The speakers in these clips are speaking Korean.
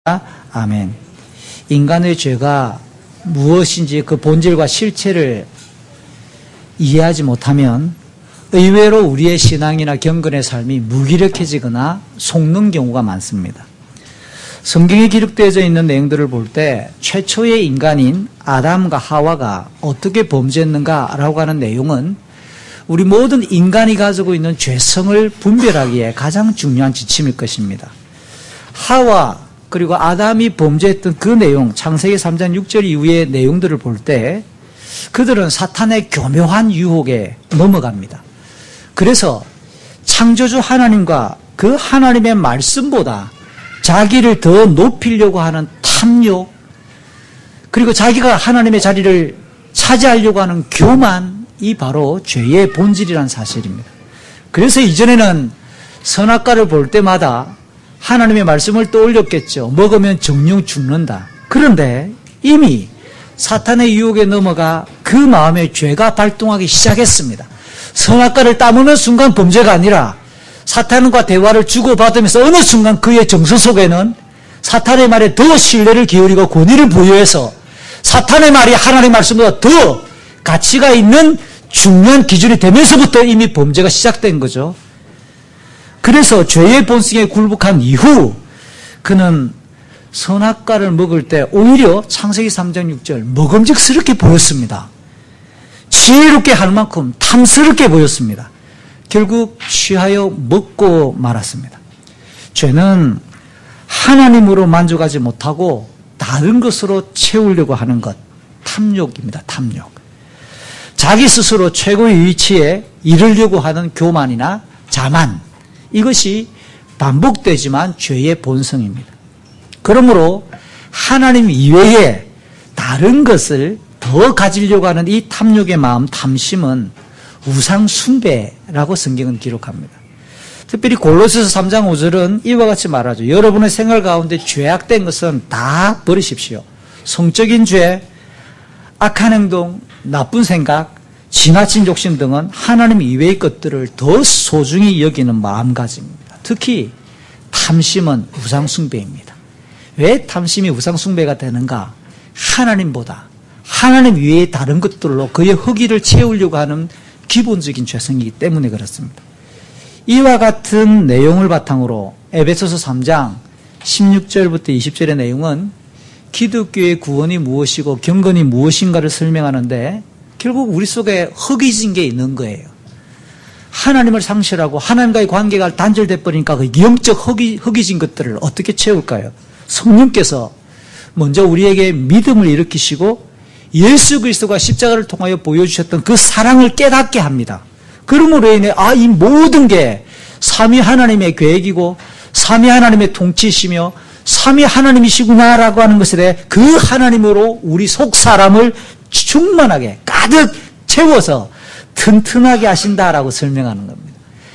아멘. 인간의 죄가 무엇인지 그 본질과 실체를 이해하지 못하면 의외로 우리의 신앙이나 경건의 삶이 무기력해지거나 속는 경우가 많습니다. 성경에 기록되어져 있는 내용들을 볼 때 최초의 인간인 아담과 하와가 어떻게 범죄했는가라고 하는 내용은 우리 모든 인간이 가지고 있는 죄성을 분별하기에 가장 중요한 지침일 것입니다. 하와 그리고 아담이 범죄했던 그 내용, 창세기 3장 6절 이후의 내용들을 볼 때 그들은 사탄의 교묘한 유혹에 넘어갑니다. 그래서 창조주 하나님과 그 하나님의 말씀보다 자기를 더 높이려고 하는 탐욕, 그리고 자기가 하나님의 자리를 차지하려고 하는 교만이 바로 죄의 본질이라는 사실입니다. 그래서 이전에는 선악과를 볼 때마다 하나님의 말씀을 떠올렸겠죠. 먹으면 정령 죽는다. 그런데 이미 사탄의 유혹에 넘어가 그 마음에 죄가 발동하기 시작했습니다. 선악과를 따먹는 순간 범죄가 아니라 사탄과 대화를 주고받으면서 어느 순간 그의 정서 속에는 사탄의 말에 더 신뢰를 기울이고 권위를 부여해서 사탄의 말이 하나님의 말씀보다 더 가치가 있는 중요한 기준이 되면서부터 이미 범죄가 시작된 거죠. 그래서 죄의 본성에 굴복한 이후 그는 선악과를 먹을 때 오히려 창세기 3장 6절 먹음직스럽게 보였습니다. 지혜롭게 할 만큼 탐스럽게 보였습니다. 결국 취하여 먹고 말았습니다. 죄는 하나님으로 만족하지 못하고 다른 것으로 채우려고 하는 것, 탐욕입니다. 탐욕. 자기 스스로 최고의 위치에 이르려고 하는 교만이나 자만, 이것이 반복되지만 죄의 본성입니다. 그러므로 하나님 이외에 다른 것을 더 가지려고 하는 이 탐욕의 마음, 탐심은 우상 숭배라고 성경은 기록합니다. 특별히 골로새서 3장 5절은 이와 같이 말하죠. 여러분의 생활 가운데 죄악된 것은 다 버리십시오. 성적인 죄, 악한 행동, 나쁜 생각, 지나친 욕심 등은 하나님 이외의 것들을 더 소중히 여기는 마음가짐입니다. 특히 탐심은 우상 숭배입니다. 왜 탐심이 우상 숭배가 되는가? 하나님보다 하나님 이외의 다른 것들로 그의 허기를 채우려고 하는 기본적인 죄성이기 때문에 그렇습니다. 이와 같은 내용을 바탕으로 에베소서 3장 16절부터 20절의 내용은 기독교의 구원이 무엇이고 경건이 무엇인가를 설명하는데 결국 우리 속에 허기진 게 있는 거예요. 하나님을 상실하고 하나님과의 관계가 단절돼 버리니까 그 영적 허기진 것들을 어떻게 채울까요? 성령께서 먼저 우리에게 믿음을 일으키시고 예수 그리스도가 십자가를 통하여 보여주셨던 그 사랑을 깨닫게 합니다. 그러므로 인해 이 모든 게 삼위 하나님의 계획이고 삼위 하나님의 통치이시며 삼위 하나님이시구나라고 하는 것에 대해 그 하나님으로 우리 속 사람을 충만하게 가득 채워서 튼튼하게 하신다라고 설명하는 겁니다.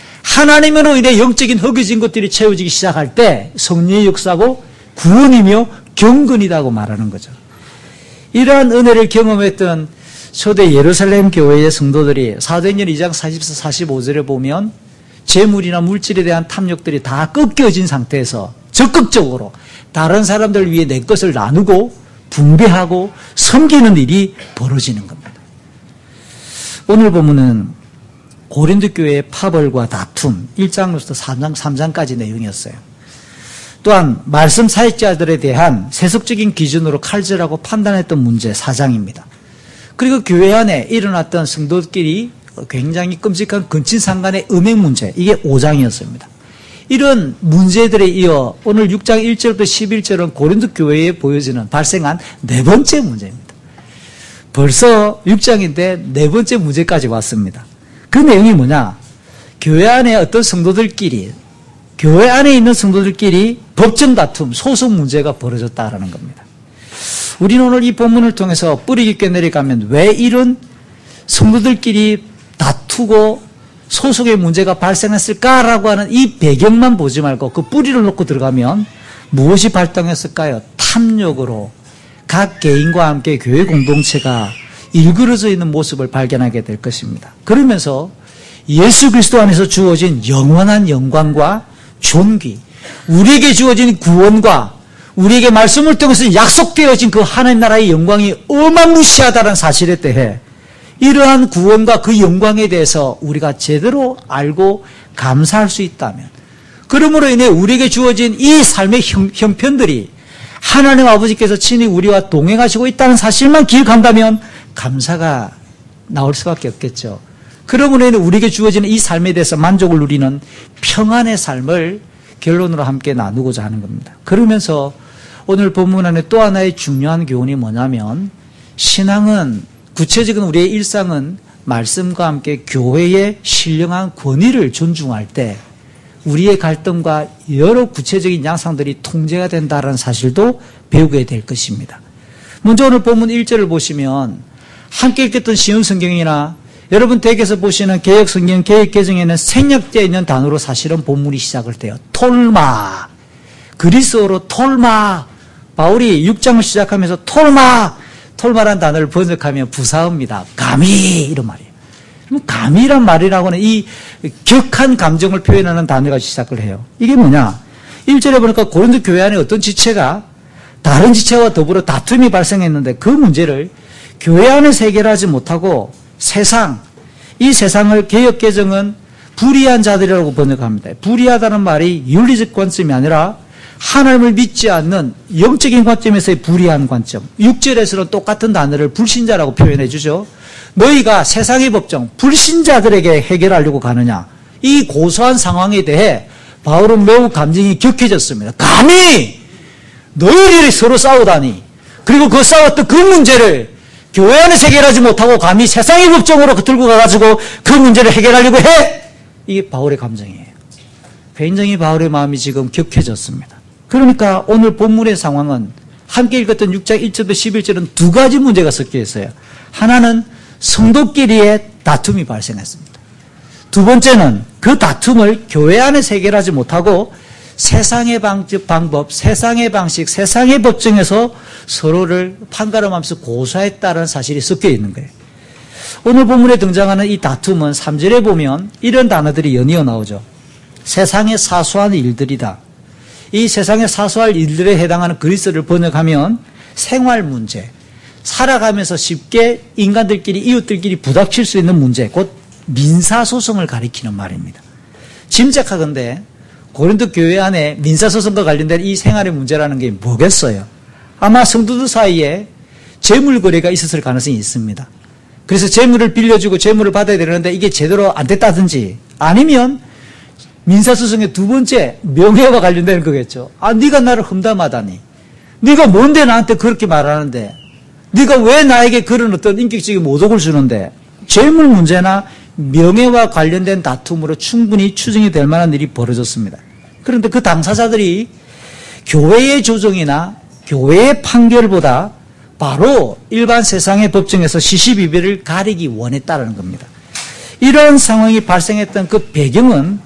하나님으로 인해 영적인 허기진 것들이 채워지기 시작할 때 성령의 역사고 구원이며 경건이라고 말하는 거죠. 이러한 은혜를 경험했던 초대 예루살렘 교회의 성도들이 사도행전 2장 44, 45절에 보면 재물이나 물질에 대한 탐욕들이 다 꺾여진 상태에서 적극적으로 다른 사람들 위해 내 것을 나누고 분배하고 섬기는 일이 벌어지는 겁니다. 오늘 본문은 고린도 교회의 파벌과 다툼 1장부터 3장까지 내용이었어요. 또한 말씀 사역자들에 대한 세속적인 기준으로 칼질하고 판단했던 문제 4장입니다. 그리고 교회 안에 일어났던 성도들끼리 굉장히 끔찍한 근친상간의 음행 문제, 이게 5장이었습니다. 이런 문제들에 이어 오늘 6장 1절부터 11절은 고린도 교회에 보여지는 발생한 네 번째 문제입니다. 벌써 6장인데 네 번째 문제까지 왔습니다. 그 내용이 뭐냐? 교회 안에 어떤 성도들끼리, 교회 안에 있는 성도들끼리 법정 다툼, 소송 문제가 벌어졌다라는 겁니다. 우리는 오늘 이 본문을 통해서 뿌리 깊게 내려가면 왜 이런 성도들끼리 다투고 소송의 문제가 발생했을까라고 하는 이 배경만 보지 말고 그 뿌리를 놓고 들어가면 무엇이 발동했을까요? 탐욕으로 각 개인과 함께 교회 공동체가 일그러져 있는 모습을 발견하게 될 것입니다. 그러면서 예수 그리스도 안에서 주어진 영원한 영광과 존귀, 우리에게 주어진 구원과 우리에게 말씀을 통해서 약속되어진 그 하나님 나라의 영광이 어마무시하다는 사실에 대해 이러한 구원과 그 영광에 대해서 우리가 제대로 알고 감사할 수 있다면, 그러므로 인해 우리에게 주어진 이 삶의 형편들이 하나님 아버지께서 친히 우리와 동행하시고 있다는 사실만 기억한다면 감사가 나올 수밖에 없겠죠. 그러므로 인해 우리에게 주어지는 이 삶에 대해서 만족을 누리는 평안의 삶을 결론으로 함께 나누고자 하는 겁니다. 그러면서 오늘 본문 안에 또 하나의 중요한 교훈이 뭐냐면, 신앙은, 구체적인 우리의 일상은 말씀과 함께 교회의 신령한 권위를 존중할 때 우리의 갈등과 여러 구체적인 양상들이 통제가 된다는 사실도 배우게 될 것입니다. 먼저 오늘 본문 1절을 보시면 함께 읽었던 쉬운 성경이나 여러분 댁에서 보시는 개혁성경, 개혁개정에는 생략되어 있는 단어로 사실은 본문이 시작을 돼요. 톨마. 그리스어로 톨마. 바울이 6장을 시작하면서 톨마라는 단어를 번역하면 부사어입니다. 감히 이런 말이에요. 그럼 감히란 말이라고는 이 격한 감정을 표현하는 단어가 시작을 해요. 이게 뭐냐? 1절에 보니까 고린도 교회 안에 어떤 지체가 다른 지체와 더불어 다툼이 발생했는데 그 문제를 교회 안에서 해결하지 못하고 이 세상을 개혁개정은 불의한 자들이라고 번역합니다. 불의하다는 말이 윤리적 관점이 아니라 하나님을 믿지 않는 영적인 관점에서의 불의한 관점. 6절에서는 똑같은 단어를 불신자라고 표현해 주죠. 너희가 세상의 법정, 불신자들에게 해결하려고 가느냐. 이 고소한 상황에 대해 바울은 매우 감정이 격해졌습니다. 감히 너희들이 서로 싸우다니, 그리고 그 싸웠던 그 문제를 교회 안에서 해결하지 못하고 감히 세상의 법정으로 들고 가가지고 그 문제를 해결하려고 해! 이게 바울의 감정이에요. 굉장히 바울의 마음이 지금 격해졌습니다. 그러니까 오늘 본문의 상황은 함께 읽었던 6장 1절부터 11절은 두 가지 문제가 섞여 있어요. 하나는 성도끼리의 다툼이 발생했습니다. 두 번째는 그 다툼을 교회 안에서 해결하지 못하고 세상의 방법, 세상의 방식, 세상의 법정에서 서로를 판가름하면서 고소했다는 사실이 섞여 있는 거예요. 오늘 본문에 등장하는 이 다툼은 3절에 보면 이런 단어들이 연이어 나오죠. 세상의 사소한 일들이다. 이 세상의 사소한 일들에 해당하는 그리스어를 번역하면 생활 문제, 살아가면서 쉽게 인간들끼리, 이웃들끼리 부닥칠 수 있는 문제, 곧 민사소송을 가리키는 말입니다. 짐작하건대 고린도 교회 안에 민사소송과 관련된 이 생활의 문제라는 게 뭐겠어요? 아마 성도들 사이에 재물 거래가 있었을 가능성이 있습니다. 그래서 재물을 빌려주고 재물을 받아야 되는데 이게 제대로 안 됐다든지, 아니면 민사소송의 두 번째, 명예와 관련된 거겠죠. 아, 네가 나를 험담하다니, 네가 뭔데 나한테 그렇게 말하는데, 네가 왜 나에게 그런 어떤 인격적인 모독을 주는데, 재물 문제나 명예와 관련된 다툼으로 충분히 추정이 될 만한 일이 벌어졌습니다. 그런데 그 당사자들이 교회의 조정이나 교회의 판결보다 바로 일반 세상의 법정에서 시시비비를 가리기 원했다는 겁니다. 이런 상황이 발생했던 그 배경은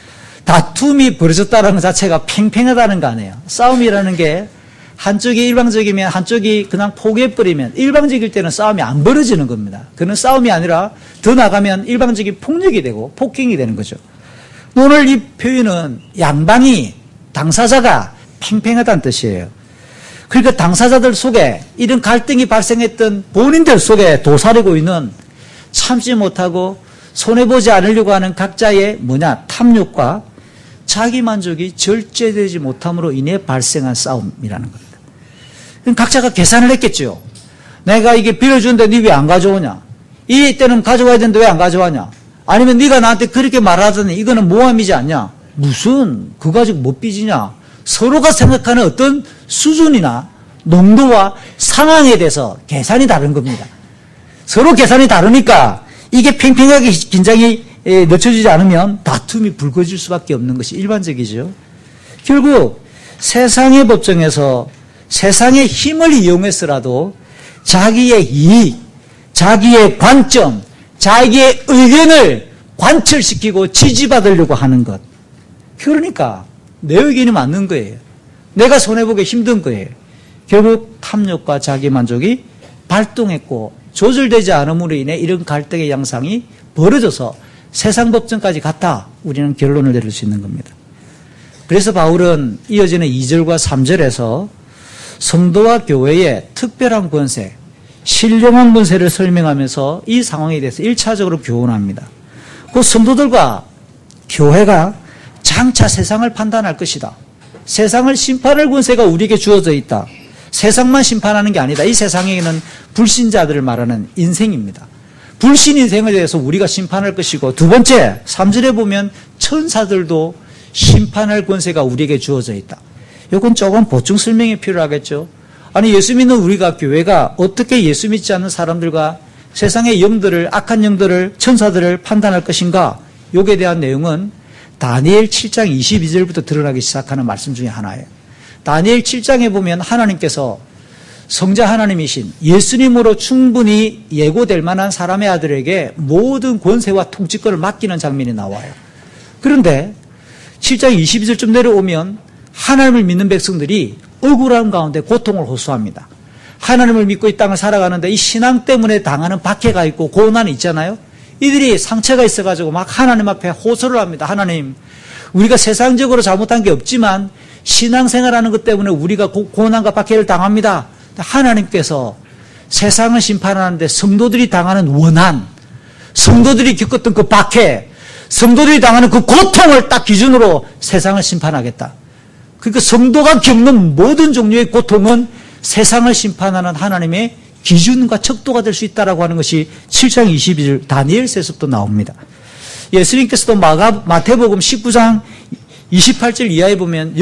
다툼이 벌어졌다는 것 자체가 팽팽하다는 거 아니에요. 싸움이라는 게 한쪽이 일방적이면 한쪽이 그냥 포기해버리면, 일방적일 때는 싸움이 안 벌어지는 겁니다. 그는 싸움이 아니라 더 나가면 일방적인 폭력이 되고 폭행이 되는 거죠. 오늘 이 표현은 양방이, 당사자가 팽팽하다는 뜻이에요. 그러니까 당사자들 속에 이런 갈등이 발생했던 본인들 속에 도사리고 있는 참지 못하고 손해보지 않으려고 하는 각자의 탐욕과 자기만족이 절제되지 못함으로 인해 발생한 싸움이라는 겁니다. 각자가 계산을 했겠죠. 내가 이게 빌려주는데 네 왜 안 가져오냐? 이 때는 가져와야 되는데 왜 안 가져와냐? 아니면 네가 나한테 그렇게 말하더니 이거는 모함이지 않냐? 무슨 그거 가지고 못 삐지냐? 서로가 생각하는 어떤 수준이나 농도와 상황에 대해서 계산이 다른 겁니다. 서로 계산이 다르니까 이게 팽팽하게 긴장이 늦춰지지 않으면 다툼이 불거질 수밖에 없는 것이 일반적이죠. 결국 세상의 법정에서 세상의 힘을 이용해서라도 자기의 이익, 자기의 관점, 자기의 의견을 관철시키고 지지받으려고 하는 것. 그러니까 내 의견이 맞는 거예요. 내가 손해보기 힘든 거예요. 결국 탐욕과 자기만족이 발동했고 조절되지 않음으로 인해 이런 갈등의 양상이 벌어져서 세상 법정까지 갔다. 우리는 결론을 내릴 수 있는 겁니다. 그래서 바울은 이어지는 2절과 3절에서 성도와 교회의 특별한 권세, 신령한 권세를 설명하면서 이 상황에 대해서 1차적으로 교훈합니다. 그 성도들과 교회가 장차 세상을 판단할 것이다. 세상을 심판할 권세가 우리에게 주어져 있다. 세상만 심판하는 게 아니다. 이 세상에는 불신자들을 말하는 인생입니다. 불신 인생에 대해서 우리가 심판할 것이고, 두 번째 3절에 보면 천사들도 심판할 권세가 우리에게 주어져 있다. 이건 조금 보충 설명이 필요하겠죠. 아니, 예수 믿는 우리가, 교회가 어떻게 예수 믿지 않는 사람들과 세상의 영들을, 악한 영들을, 천사들을 판단할 것인가? 여기에 대한 내용은 다니엘 7장 22절부터 드러나기 시작하는 말씀 중에 하나예요. 다니엘 7장에 보면 하나님께서 성자 하나님이신 예수님으로 충분히 예고될 만한 사람의 아들에게 모든 권세와 통치권을 맡기는 장면이 나와요. 그런데 7장 22절쯤 내려오면 하나님을 믿는 백성들이 억울함 가운데 고통을 호소합니다. 하나님을 믿고 이 땅을 살아가는데 이 신앙 때문에 당하는 박해가 있고 고난이 있잖아요. 이들이 상처가 있어가지고 막 하나님 앞에 호소를 합니다. 하나님, 우리가 세상적으로 잘못한 게 없지만 신앙생활하는 것 때문에 우리가 고난과 박해를 당합니다. 하나님께서 세상을 심판하는데 성도들이 당하는 원한, 성도들이 겪었던 그 박해, 성도들이 당하는 그 고통을 딱 기준으로 세상을 심판하겠다. 그러니까 성도가 겪는 모든 종류의 고통은 세상을 심판하는 하나님의 기준과 척도가 될 수 있다라고 하는 것이 7장 22절 다니엘서에서부터 나옵니다. 예수님께서도 마태복음 19장 28절 이하에 보면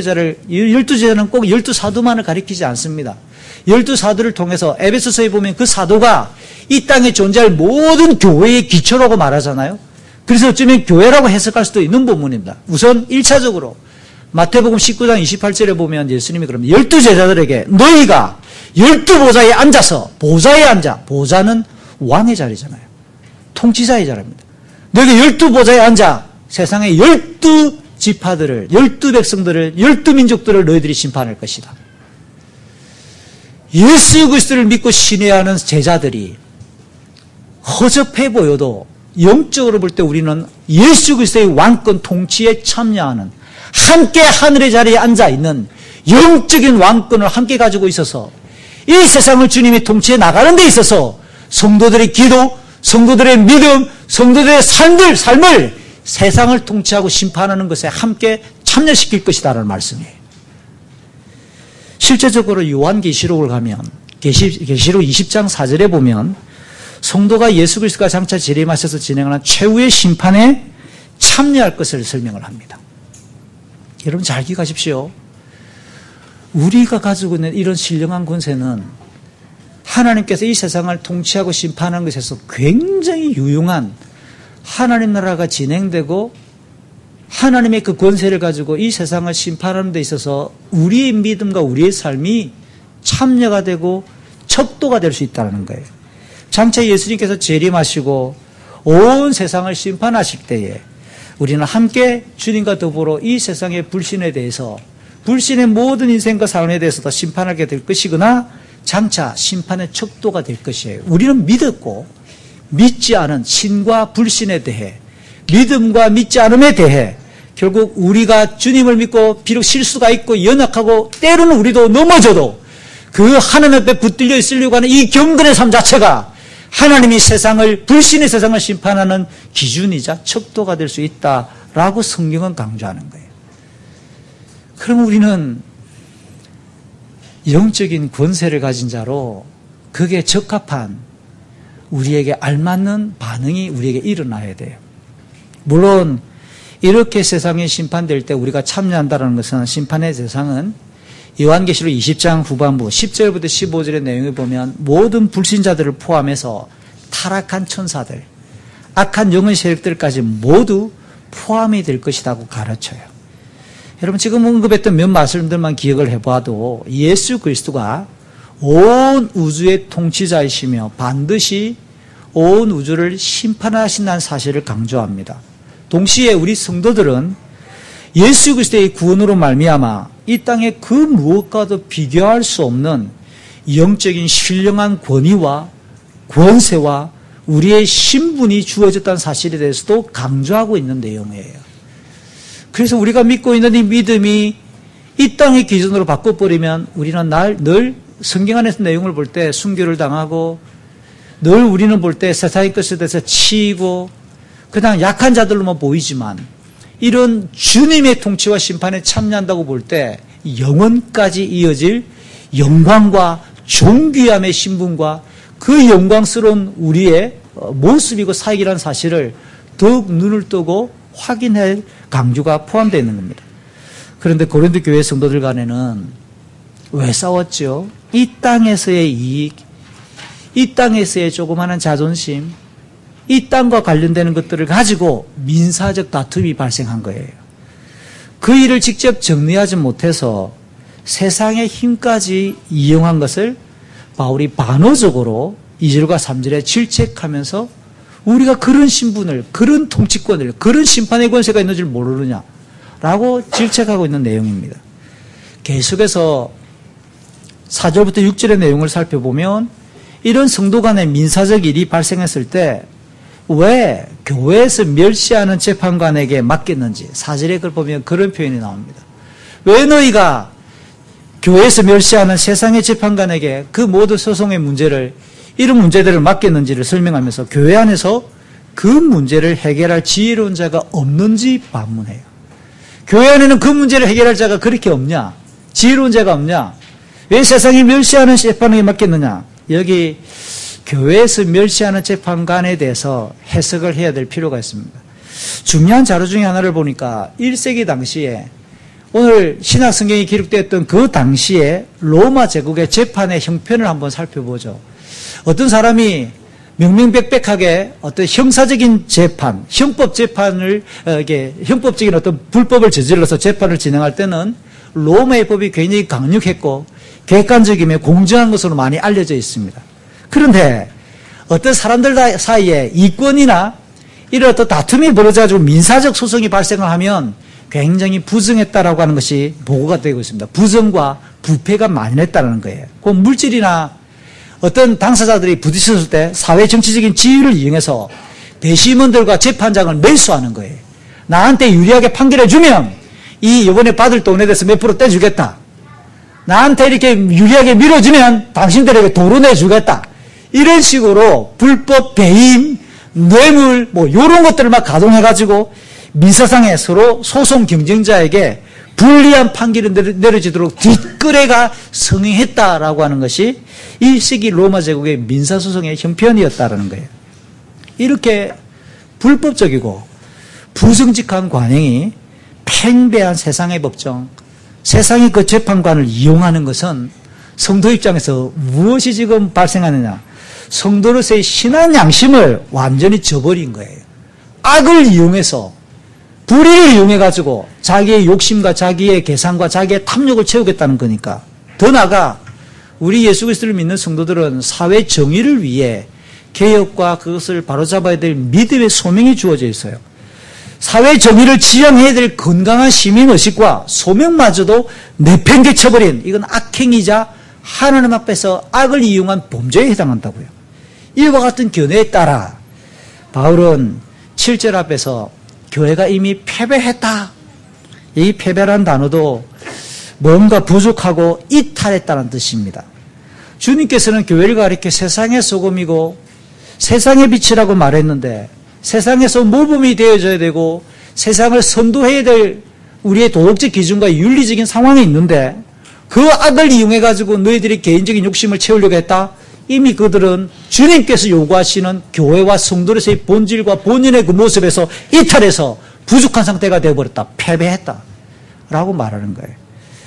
12제자는 꼭 12사도만을 가리키지 않습니다. 12사도를 통해서 에베소서에 보면 그 사도가 이 땅에 존재할 모든 교회의 기초라고 말하잖아요. 그래서 어쩌면 교회라고 해석할 수도 있는 부분입니다. 우선 1차적으로 마태복음 19장 28절에 보면 예수님이 그럽니다. 12제자들에게 너희가 12보좌에 앉아서, 보좌에 앉아, 보좌는 왕의 자리잖아요. 통치자의 자리입니다. 너희가 12보좌에 앉아 세상의 12지파들을, 12백성들을, 12민족들을 너희들이 심판할 것이다. 예수 그리스도를 믿고 신뢰하는 제자들이 허접해 보여도 영적으로 볼 때 우리는 예수 그리스도의 왕권 통치에 참여하는, 함께 하늘의 자리에 앉아있는 영적인 왕권을 함께 가지고 있어서 이 세상을 주님이 통치해 나가는 데 있어서 성도들의 기도, 성도들의 믿음, 성도들의 삶을 세상을 통치하고 심판하는 것에 함께 참여시킬 것이다라는 말씀이에요. 실제적으로 요한계시록을 가면 계시록 20장 4절에 보면 성도가 예수 그리스도가 장차 재림하셔서 진행하는 최후의 심판에 참여할 것을 설명을 합니다. 여러분 잘 기억하십시오. 우리가 가지고 있는 이런 신령한 권세는 하나님께서 이 세상을 통치하고 심판하는 것에서 굉장히 유용한, 하나님 나라가 진행되고 하나님의 그 권세를 가지고 이 세상을 심판하는 데 있어서 우리의 믿음과 우리의 삶이 참여가 되고 척도가 될 수 있다는 거예요. 장차 예수님께서 재림하시고 온 세상을 심판하실 때에 우리는 함께 주님과 더불어 이 세상의 불신에 대해서, 불신의 모든 인생과 삶에 대해서도 심판하게 될 것이거나 장차 심판의 척도가 될 것이에요. 우리는 믿었고 믿지 않은 신과 불신에 대해, 믿음과 믿지 않음에 대해 결국 우리가 주님을 믿고 비록 실수가 있고 연약하고 때로는 우리도 넘어져도 그 하나님 앞에 붙들려 있으려고 하는 이 경건의 삶 자체가 하나님이 세상을, 불신의 세상을 심판하는 기준이자 척도가 될 수 있다라고 성경은 강조하는 거예요. 그럼 우리는 영적인 권세를 가진 자로 그게 적합한, 우리에게 알맞는 반응이 우리에게 일어나야 돼요. 물론 이렇게 세상에 심판될 때 우리가 참여한다는 것은, 심판의 대상은 요한계시록 20장 후반부 10절부터 15절의 내용을 보면 모든 불신자들을 포함해서 타락한 천사들, 악한 영의 세력들까지 모두 포함이 될 것이라고 가르쳐요. 여러분 지금 언급했던 몇 말씀들만 기억을 해봐도 예수 그리스도가 온 우주의 통치자이시며 반드시 온 우주를 심판하신다는 사실을 강조합니다. 동시에 우리 성도들은 예수 그리스도의 구원으로 말미암아 이 땅에 그 무엇과도 비교할 수 없는 영적인 신령한 권위와 권세와 우리의 신분이 주어졌다는 사실에 대해서도 강조하고 있는 내용이에요. 그래서 우리가 믿고 있는 이 믿음이 이 땅의 기준으로 바꿔버리면 우리는 늘 성경 안에서 내용을 볼 때 순교를 당하고 늘 우리는 볼 때 세상의 것에 대해서 치이고 그냥 약한 자들로만 보이지만 이런 주님의 통치와 심판에 참여한다고 볼 때 영원까지 이어질 영광과 존귀함의 신분과 그 영광스러운 우리의 모습이고 사역이라는 사실을 더욱 눈을 뜨고 확인할 강조가 포함되어 있는 겁니다. 그런데 고린도 교회 성도들 간에는 왜 싸웠죠? 이 땅에서의 이익, 이 땅에서의 조그마한 자존심, 이 땅과 관련되는 것들을 가지고 민사적 다툼이 발생한 거예요. 그 일을 직접 정리하지 못해서 세상의 힘까지 이용한 것을 바울이 반어적으로 2절과 3절에 질책하면서 우리가 그런 신분을, 그런 통치권을, 그런 심판의 권세가 있는 줄 모르느냐라고 질책하고 있는 내용입니다. 계속해서 4절부터 6절의 내용을 살펴보면 이런 성도 간의 민사적 일이 발생했을 때 왜 교회에서 멸시하는 재판관에게 맡겼는지 4절에 그걸 보면 그런 표현이 나옵니다. 왜 너희가 교회에서 멸시하는 세상의 재판관에게 그 모든 소송의 문제를 이런 문제들을 맡겼는지를 설명하면서 교회 안에서 그 문제를 해결할 지혜로운 자가 없는지 반문해요. 교회 안에는 그 문제를 해결할 자가 그렇게 없냐? 지혜로운 자가 없냐? 왜 세상이 멸시하는 재판에게 맡겼느냐? 여기 교회에서 멸시하는 재판관에 대해서 해석을 해야 될 필요가 있습니다. 중요한 자료 중에 하나를 보니까 1세기 당시에 오늘 신약 성경이 기록되었던 그 당시에 로마 제국의 재판의 형편을 한번 살펴보죠. 어떤 사람이 명명백백하게 어떤 형사적인 재판, 형법 재판을 형법적인 어떤 불법을 저질러서 재판을 진행할 때는 로마의 법이 굉장히 강력했고 객관적이며 공정한 것으로 많이 알려져 있습니다. 그런데 어떤 사람들 사이에 이권이나 이런 어떤 다툼이 벌어져가지고 민사적 소송이 발생을 하면 굉장히 부정했다라고 하는 것이 보고가 되고 있습니다. 부정과 부패가 만연했다는 거예요. 그 물질이나 어떤 당사자들이 부딪혔을 때 사회 정치적인 지위를 이용해서 배심원들과 재판장을 매수하는 거예요. 나한테 유리하게 판결해 주면 이 이번에 받을 돈에 대해서 몇 프로 떼주겠다. 나한테 이렇게 유리하게 밀어주면 당신들에게 도로 내주겠다. 이런 식으로 불법 배임, 뇌물 이런 것들을 막 가동해가지고 민사상에 서로 소송 경쟁자에게 불리한 판결이 내려지도록 뒷거래가 성행했다라고 하는 것이 1세기 로마 제국의 민사소송의 형편이었다라는 거예요. 이렇게 불법적이고 부정직한 관행이 팽배한 세상의 법정, 세상의 그 재판관을 이용하는 것은 성도 입장에서 무엇이 지금 발생하느냐? 성도로서의 신앙 양심을 완전히 저버린 거예요. 악을 이용해서 불의를 이용해가지고 자기의 욕심과 자기의 계산과 자기의 탐욕을 채우겠다는 거니까. 더 나아가 우리 예수 그리스도를 믿는 성도들은 사회 정의를 위해 개혁과 그것을 바로잡아야 될 믿음의 소명이 주어져 있어요. 사회 정의를 지향해야 될 건강한 시민의식과 소명마저도 내팽개쳐버린 이건 악행이자 하나님 앞에서 악을 이용한 범죄에 해당한다고요. 이와 같은 견해에 따라 바울은 7절 앞에서 교회가 이미 패배했다. 이 패배란 단어도 뭔가 부족하고 이탈했다는 뜻입니다. 주님께서는 교회를 가리켜 세상의 소금이고 세상의 빛이라고 말했는데 세상에서 모범이 되어져야 되고 세상을 선도해야 될 우리의 도덕적 기준과 윤리적인 상황이 있는데 그 악을 이용해가지고 너희들이 개인적인 욕심을 채우려고 했다? 이미 그들은 주님께서 요구하시는 교회와 성도로서의 본질과 본인의 그 모습에서 이탈해서 부족한 상태가 되어버렸다. 패배했다. 라고 말하는 거예요.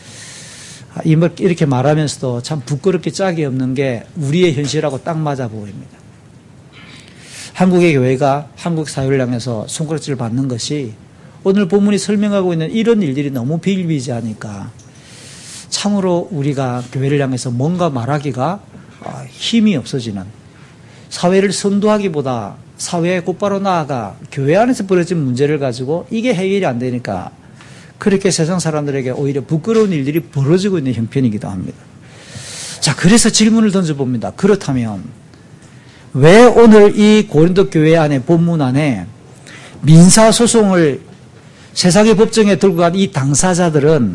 이렇게 말하면서도 참 부끄럽게 짝이 없는 게 우리의 현실하고 딱 맞아 보입니다. 한국의 교회가 한국 사회를 향해서 손가락질을 받는 것이 오늘 본문이 설명하고 있는 이런 일들이 너무 비일비재하니까 참으로 우리가 교회를 향해서 뭔가 말하기가 힘이 없어지는, 사회를 선도하기보다 사회에 곧바로 나아가 교회 안에서 벌어진 문제를 가지고 이게 해결이 안 되니까 그렇게 세상 사람들에게 오히려 부끄러운 일들이 벌어지고 있는 형편이기도 합니다. 자, 그래서 질문을 던져봅니다. 그렇다면 왜 오늘 이 고린도 교회 안에 본문 안에 민사소송을 세상의 법정에 들고 간 이 당사자들은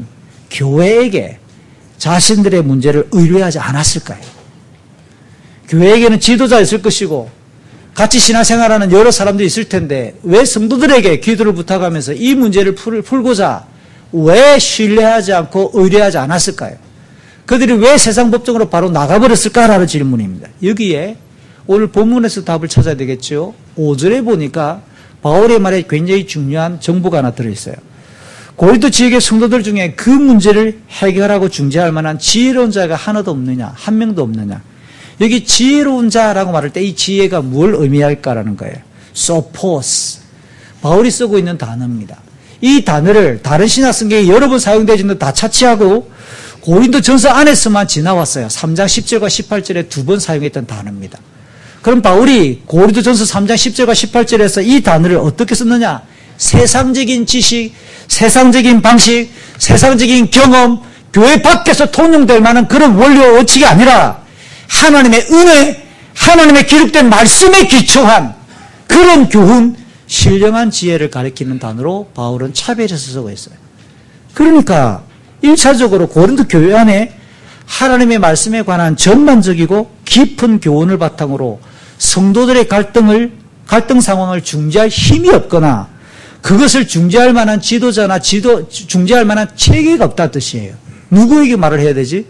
교회에게 자신들의 문제를 의뢰하지 않았을까요? 교회에게는 지도자 있을 것이고 같이 신앙생활하는 여러 사람들이 있을 텐데 왜 성도들에게 기도를 부탁하면서 이 문제를 풀고자 왜 신뢰하지 않고 의뢰하지 않았을까요? 그들이 왜 세상 법정으로 바로 나가버렸을까라는 질문입니다. 여기에 오늘 본문에서 답을 찾아야 되겠죠. 5절에 보니까 바울의 말에 굉장히 중요한 정보가 하나 들어있어요. 고린도 지역의 성도들 중에 그 문제를 해결하고 중재할 만한 지혜로운 자가 하나도 없느냐, 한 명도 없느냐. 여기 지혜로운 자라고 말할 때 이 지혜가 뭘 의미할까라는 거예요. sophos. 바울이 쓰고 있는 단어입니다. 이 단어를 다른 신약 성경에 여러 번 사용되어 있는 다 차치하고 고린도 전서 안에서만 지나왔어요. 3장 10절과 18절에 두 번 사용했던 단어입니다. 그럼 바울이 고린도 전서 3장 10절과 18절에서 이 단어를 어떻게 썼느냐? 세상적인 지식, 세상적인 방식, 세상적인 경험, 교회 밖에서 통용될 만한 그런 원리와 원칙이 아니라 하나님의 은혜, 하나님의 기록된 말씀에 기초한 그런 교훈, 신령한 지혜를 가리키는 단어로 바울은 차별해서 쓰고 있어요. 그러니까 1차적으로 고린도 교회 안에 하나님의 말씀에 관한 전반적이고 깊은 교훈을 바탕으로 성도들의 갈등 상황을 중재할 힘이 없거나 그것을 중재할 만한 지도자나 중재할 만한 체계가 없다는 뜻이에요. 누구에게 말을 해야 되지?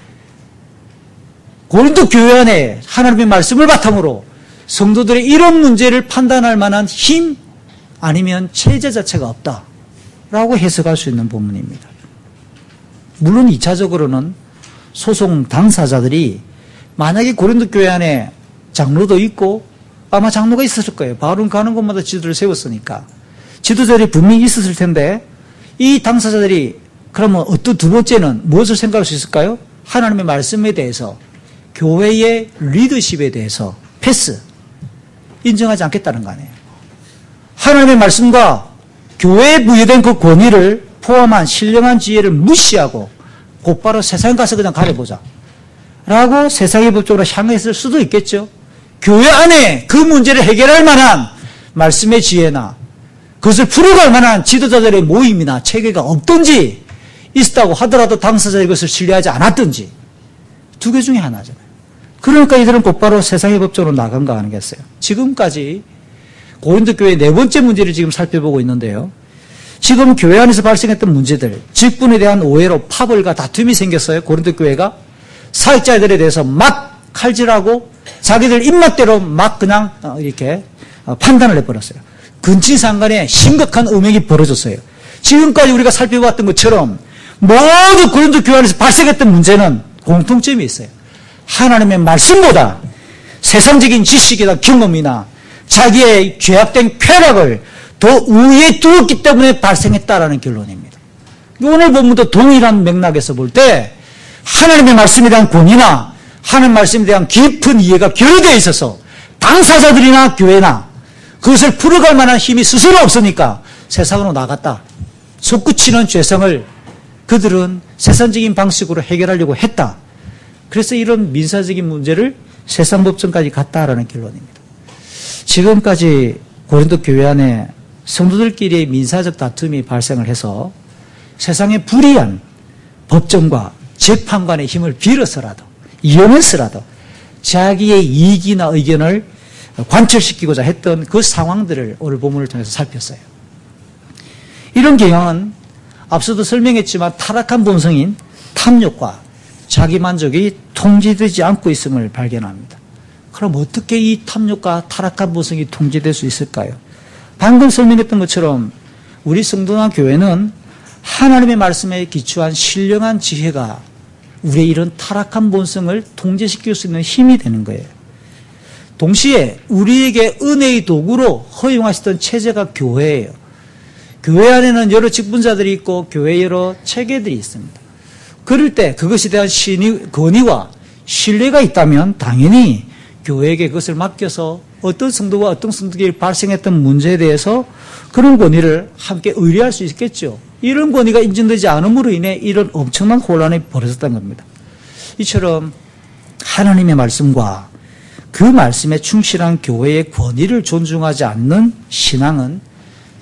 고린도 교회 안에 하나님의 말씀을 바탕으로 성도들의 이런 문제를 판단할 만한 힘 아니면 체제 자체가 없다라고 해석할 수 있는 본문입니다. 물론 2차적으로는 소송 당사자들이 만약에 고린도 교회 안에 장로도 있고 아마 장로가 있었을 거예요. 바울은 가는 곳마다 지도를 세웠으니까. 지도자들이 분명히 있었을 텐데 이 당사자들이 그러면 어떤 두 번째는 무엇을 생각할 수 있을까요? 하나님의 말씀에 대해서 교회의 리더십에 대해서 패스 인정하지 않겠다는 거 아니에요. 하나님의 말씀과 교회에 부여된 그 권위를 포함한 신령한 지혜를 무시하고 곧바로 세상에 가서 그냥 가려보자 라고 세상의 법적으로 향했을 수도 있겠죠. 교회 안에 그 문제를 해결할 만한 말씀의 지혜나 그것을 풀어갈 만한 지도자들의 모임이나 체계가 없든지 있었다고 하더라도 당사자의 것을 신뢰하지 않았든지 두 개 중에 하나잖아요. 그러니까 이들은 곧바로 세상의 법적으로 나간 거 아니겠어요. 지금까지 고린도 교회의 네 번째 문제를 지금 살펴보고 있는데요. 지금 교회 안에서 발생했던 문제들, 직분에 대한 오해로 파벌과 다툼이 생겼어요. 고린도 교회가 사역자들에 대해서 막 칼질하고 자기들 입맛대로 막 그냥 이렇게 판단을 해버렸어요. 근친상간에 심각한 음행이 벌어졌어요. 지금까지 우리가 살펴봤던 것처럼 모두 고린도 교회 안에서 발생했던 문제는 공통점이 있어요. 하나님의 말씀보다 세상적인 지식이나 경험이나 자기의 죄악된 쾌락을 더 우위에 두었기 때문에 발생했다라는 결론입니다. 오늘 본문도 동일한 맥락에서 볼 때 하나님의 말씀에 대한 권위나 하나님의 말씀에 대한 깊은 이해가 결여되어 있어서 당사자들이나 교회나 그것을 풀어갈 만한 힘이 스스로 없으니까 세상으로 나갔다. 솟구치는 죄성을 그들은 세상적인 방식으로 해결하려고 했다. 그래서 이런 민사적인 문제를 세상 법정까지 갔다라는 결론입니다. 지금까지 고린도 교회 안에 성도들끼리의 민사적 다툼이 발생을 해서 세상의 불의한 법정과 재판관의 힘을 빌어서라도 이용해서라도 자기의 이익이나 의견을 관철시키고자 했던 그 상황들을 오늘 본문을 통해서 살폈어요. 이런 경향은 앞서도 설명했지만 타락한 본성인 탐욕과 자기만족이 통제되지 않고 있음을 발견합니다. 그럼 어떻게 이 탐욕과 타락한 본성이 통제될 수 있을까요? 방금 설명했던 것처럼 우리 성도나 교회는 하나님의 말씀에 기초한 신령한 지혜가 우리의 이런 타락한 본성을 통제시킬 수 있는 힘이 되는 거예요. 동시에 우리에게 은혜의 도구로 허용하시던 체제가 교회예요. 교회 안에는 여러 직분자들이 있고 교회에 여러 체계들이 있습니다. 그럴 때 그것에 대한 권위와 신뢰가 있다면 당연히 교회에게 그것을 맡겨서 어떤 성도와 어떤 성도에게 발생했던 문제에 대해서 그런 권위를 함께 의뢰할 수 있겠죠. 이런 권위가 인정되지 않음으로 인해 이런 엄청난 혼란이 벌어졌다는 겁니다. 이처럼 하나님의 말씀과 그 말씀에 충실한 교회의 권위를 존중하지 않는 신앙은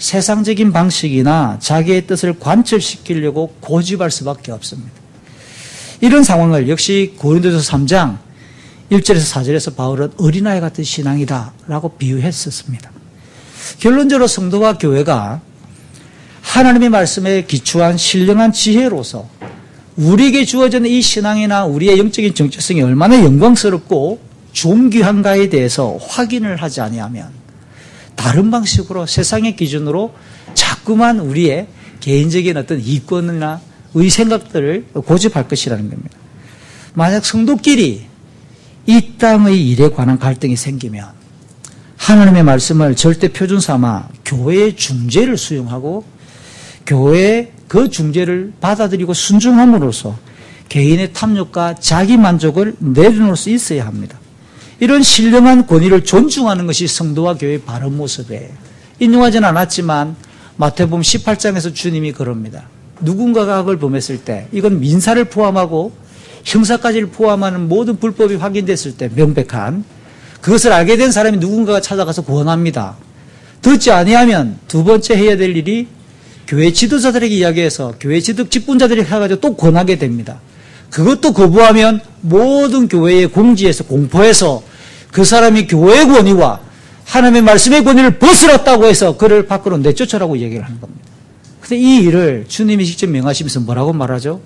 세상적인 방식이나 자기의 뜻을 관철시키려고 고집할 수밖에 없습니다. 이런 상황을 역시 고린도서 3장 1절에서 4절에서 바울은 어린아이 같은 신앙이다라고 비유했었습니다. 결론적으로 성도와 교회가 하나님의 말씀에 기초한 신령한 지혜로서 우리에게 주어지는 이 신앙이나 우리의 영적인 정체성이 얼마나 영광스럽고 존귀한가에 대해서 확인을 하지 아니하면 다른 방식으로 세상의 기준으로 자꾸만 우리의 개인적인 어떤 이권이나 의 생각들을 고집할 것이라는 겁니다. 만약 성도끼리 이 땅의 일에 관한 갈등이 생기면 하나님의 말씀을 절대 표준 삼아 교회의 중재를 수용하고 교회의 그 중재를 받아들이고 순종함으로써 개인의 탐욕과 자기 만족을 내려놓을 수 있어야 합니다. 이런 신령한 권위를 존중하는 것이 성도와 교회의 바른 모습이에요. 인용하지는 않았지만 마태복음 18장에서 주님이 그럽니다. 누군가가 악을 범했을 때 이건 민사를 포함하고 형사까지를 포함하는 모든 불법이 확인됐을 때 명백한 그것을 알게 된 사람이 누군가가 찾아가서 구원합니다. 듣지 아니하면 두 번째 해야 될 일이 교회 지도자들에게 이야기해서 교회 지도 직분자들에게 해가지고 또 권하게 됩니다. 그것도 거부하면 모든 교회의 공지에서 공포해서 그 사람이 교회의 권위와 하나님의 말씀의 권위를 벗어났다고 해서 그를 밖으로 내쫓으라고 얘기를 하는 겁니다. 근데 이 일을 주님이 직접 명하시면서 뭐라고 말하죠?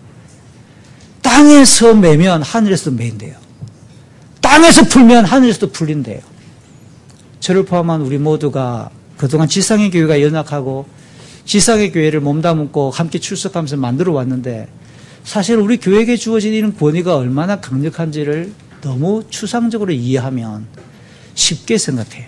땅에서 매면 하늘에서도 매인대요. 땅에서 풀면 하늘에서도 풀린대요. 저를 포함한 우리 모두가 그동안 지상의 교회가 연약하고 지상의 교회를 몸담고 함께 출석하면서 만들어 왔는데 사실 우리 교회에게 주어진 이런 권위가 얼마나 강력한지를 너무 추상적으로 이해하면 쉽게 생각해요.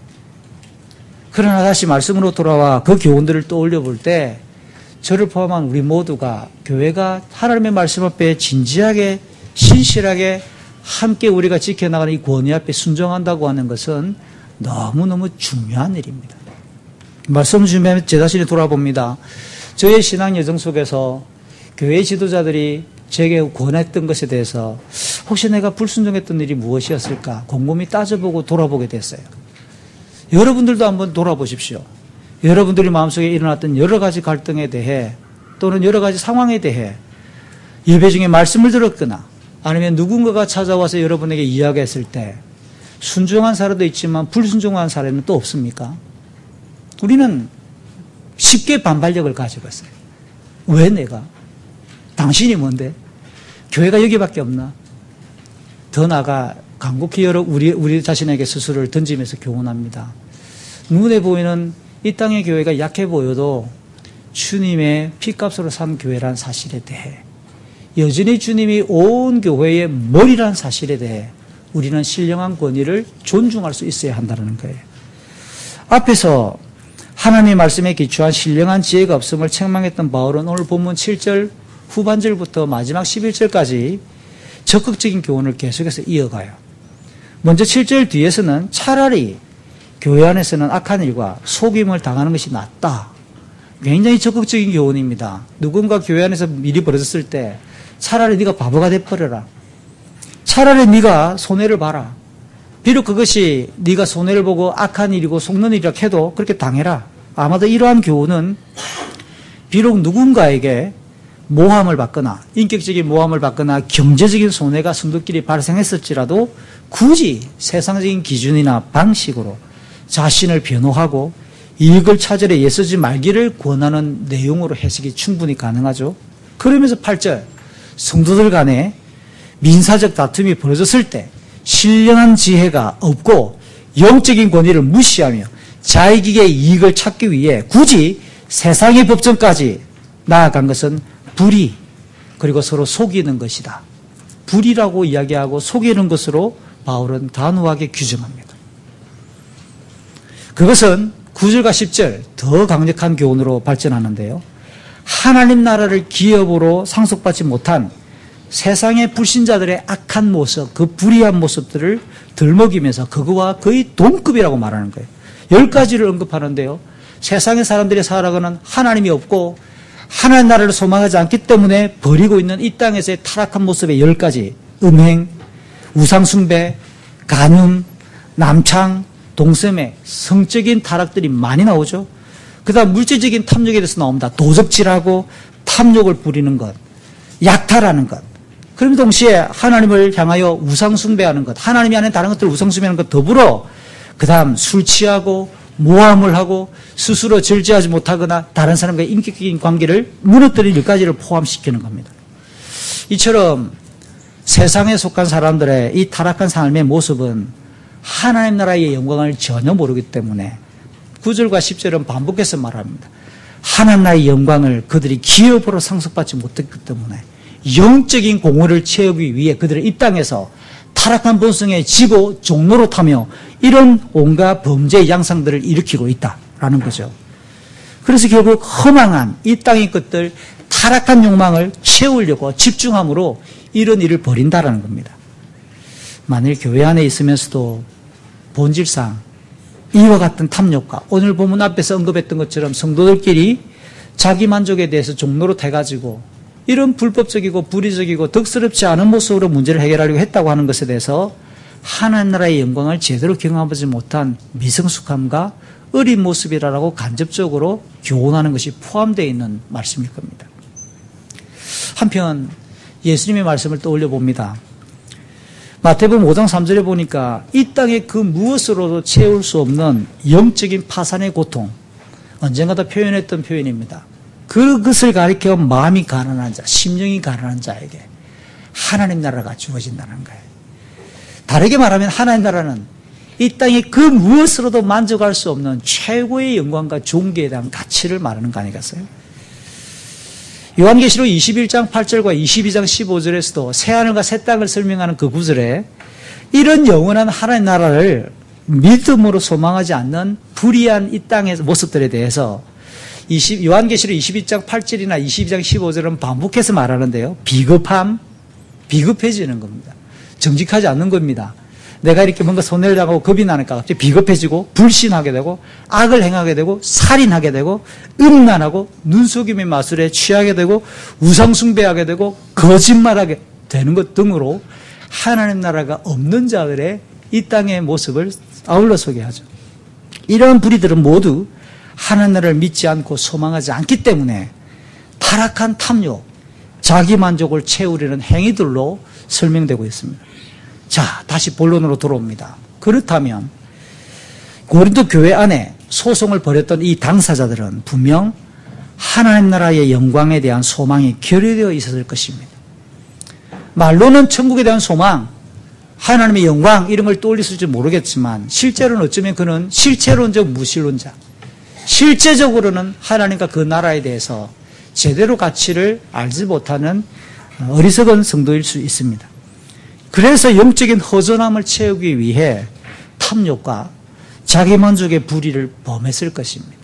그러나 다시 말씀으로 돌아와 그 교훈들을 떠올려 볼 때 저를 포함한 우리 모두가 교회가 하나님의 말씀 앞에 진지하게 신실하게 함께 우리가 지켜나가는 이 권위 앞에 순종한다고 하는 것은 너무너무 중요한 일입니다. 말씀 주면 제 자신이 돌아봅니다. 저의 신앙 여정 속에서 교회 지도자들이 제게 권했던 것에 대해서 혹시 내가 불순종했던 일이 무엇이었을까 곰곰이 따져보고 돌아보게 됐어요. 여러분들도 한번 돌아보십시오. 여러분들이 마음속에 일어났던 여러 가지 갈등에 대해 또는 여러 가지 상황에 대해 예배 중에 말씀을 들었거나 아니면 누군가가 찾아와서 여러분에게 이야기했을 때 순종한 사례도 있지만 불순종한 사례는 또 없습니까? 우리는 쉽게 반발력을 가지고 있어요. 왜 내가? 당신이 뭔데? 교회가 여기밖에 없나? 더 나아가 간곡히 우리 자신에게 스스로를 던지면서 교훈합니다. 눈에 보이는 이 땅의 교회가 약해 보여도 주님의 피값으로 산 교회란 사실에 대해 여전히 주님이 온 교회의 머리란 사실에 대해 우리는 신령한 권위를 존중할 수 있어야 한다는 거예요. 앞에서 하나님의 말씀에 기초한 신령한 지혜가 없음을 책망했던 바울은 오늘 본문 7절 후반절부터 마지막 11절까지 적극적인 교훈을 계속해서 이어가요. 먼저 7절 뒤에서는 차라리 교회 안에서는 악한 일과 속임을 당하는 것이 낫다. 굉장히 적극적인 교훈입니다. 누군가 교회 안에서 일이 벌어졌을 때 차라리 네가 바보가 돼버려라. 차라리 네가 손해를 봐라. 비록 그것이 네가 손해를 보고 악한 일이고 속는 일이라 해도 그렇게 당해라. 아마도 이러한 교훈은 비록 누군가에게 모함을 받거나 인격적인 모함을 받거나 경제적인 손해가 성도끼리 발생했을지라도 굳이 세상적인 기준이나 방식으로 자신을 변호하고 이익을 찾으려 애쓰지 말기를 권하는 내용으로 해석이 충분히 가능하죠. 그러면서 8절 성도들 간에 민사적 다툼이 벌어졌을 때 신령한 지혜가 없고 영적인 권위를 무시하며 자익의 이익을 찾기 위해 굳이 세상의 법정까지 나아간 것은 불의 그리고 서로 속이는 것이다. 불의라고 이야기하고 속이는 것으로 바울은 단호하게 규정합니다. 그것은 9절과 10절 더 강력한 교훈으로 발전하는데요. 하나님 나라를 기업으로 상속받지 못한 세상의 불신자들의 악한 모습, 그 불의한 모습들을 들먹이면서 그거와 거의 동급이라고 말하는 거예요. 10가지를 언급하는데요. 세상의 사람들이 살아가는 하나님이 없고 하나님 나라를 소망하지 않기 때문에 버리고 있는 이 땅에서의 타락한 모습의 10가지 음행, 우상숭배, 간음, 남창, 동성애, 성적인 타락들이 많이 나오죠. 그 다음 물질적인 탐욕에 대해서 나옵니다. 도적질하고 탐욕을 부리는 것, 약탈하는 것. 그럼 동시에 하나님을 향하여 우상숭배하는 것, 하나님이 아닌 다른 것들을 우상숭배하는 것 더불어 그 다음 술 취하고 모함을 하고 스스로 절제하지 못하거나 다른 사람과의 인격적인 관계를 무너뜨리는 일까지를 포함시키는 겁니다. 이처럼 세상에 속한 사람들의 이 타락한 삶의 모습은 하나님 나라의 영광을 전혀 모르기 때문에 9절과 10절은 반복해서 말합니다. 하나님 나라의 영광을 그들이 기업으로 상속받지 못했기 때문에 영적인 공허를 채우기 위해 그들은 이 땅에서 타락한 본성에 지고 종로로 타며 이런 온갖 범죄의 양상들을 일으키고 있다라는 거죠. 그래서 결국 허망한 이 땅의 것들, 타락한 욕망을 채우려고 집중함으로 이런 일을 벌인다라는 겁니다. 만일 교회 안에 있으면서도 본질상 이와 같은 탐욕과 오늘 본문 앞에서 언급했던 것처럼 성도들끼리 자기 만족에 대해서 종로로 돼가지고 이런 불법적이고 불의적이고 덕스럽지 않은 모습으로 문제를 해결하려고 했다고 하는 것에 대해서 하나님 나라의 영광을 제대로 경험하지 못한 미성숙함과 어린 모습이라고 간접적으로 교훈하는 것이 포함되어 있는 말씀일 겁니다. 한편 예수님의 말씀을 떠올려 봅니다. 마태복음 5장 3절에 보니까 이 땅의 그 무엇으로도 채울 수 없는 영적인 파산의 고통, 언젠가 다 표현했던 표현입니다. 그것을 가리켜 마음이 가난한 자, 심령이 가난한 자에게 하나님 나라가 주어진다는 거예요. 다르게 말하면 하나님 나라는 이 땅의 그 무엇으로도 만족할 수 없는 최고의 영광과 존귀에 대한 가치를 말하는 거 아니겠어요? 요한계시록 21장 8절과 22장 15절에서도 새하늘과 새 땅을 설명하는 그 구절에 이런 영원한 하나님 나라를 믿음으로 소망하지 않는 불의한 이 땅의 모습들에 대해서 요한계시록 22장 8절이나 22장 15절은 반복해서 말하는데요. 비겁함, 비겁해지는 겁니다. 정직하지 않는 겁니다. 내가 이렇게 뭔가 손해를 당하고 겁이 나니까 갑자기 비겁해지고 불신하게 되고 악을 행하게 되고 살인하게 되고 음란하고 눈속임의 마술에 취하게 되고 우상숭배하게 되고 거짓말하게 되는 것 등으로 하나님 나라가 없는 자들의 이 땅의 모습을 아울러 소개하죠. 이러한 불의들은 모두 하나님 나라를 믿지 않고 소망하지 않기 때문에 타락한 탐욕, 자기 만족을 채우려는 행위들로 설명되고 있습니다. 자, 다시 본론으로 돌아옵니다. 그렇다면 고린도 교회 안에 소송을 벌였던 이 당사자들은 분명 하나님 나라의 영광에 대한 소망이 결여되어 있었을 것입니다. 말로는 천국에 대한 소망, 하나님의 영광 이런 걸 떠올렸을지 모르겠지만 실제로는 어쩌면 그는 실체론적 무신론자, 실제적으로는 하나님과 그 나라에 대해서 제대로 가치를 알지 못하는 어리석은 성도일 수 있습니다. 그래서 영적인 허전함을 채우기 위해 탐욕과 자기 만족의 불의를 범했을 것입니다.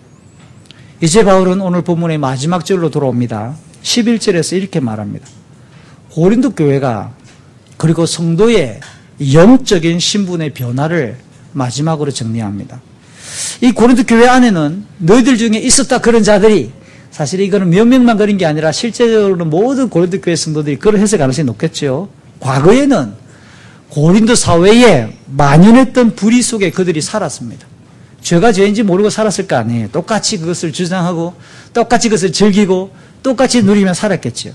이제 바울은 오늘 본문의 마지막 절로 돌아옵니다. 11절에서 이렇게 말합니다. 고린도 교회가 그리고 성도의 영적인 신분의 변화를 마지막으로 정리합니다. 이 고린도 교회 안에는 너희들 중에 있었다 그런 자들이, 사실 이거는 몇 명만 그런 게 아니라 실제적으로는 모든 고린도 교회 성도들이 그런 해석 가능성이 높겠죠. 과거에는 고린도 사회에 만연했던 불의 속에 그들이 살았습니다. 죄가 죄인지 모르고 살았을 거 아니에요. 똑같이 그것을 주장하고 똑같이 그것을 즐기고 똑같이 누리며 살았겠죠.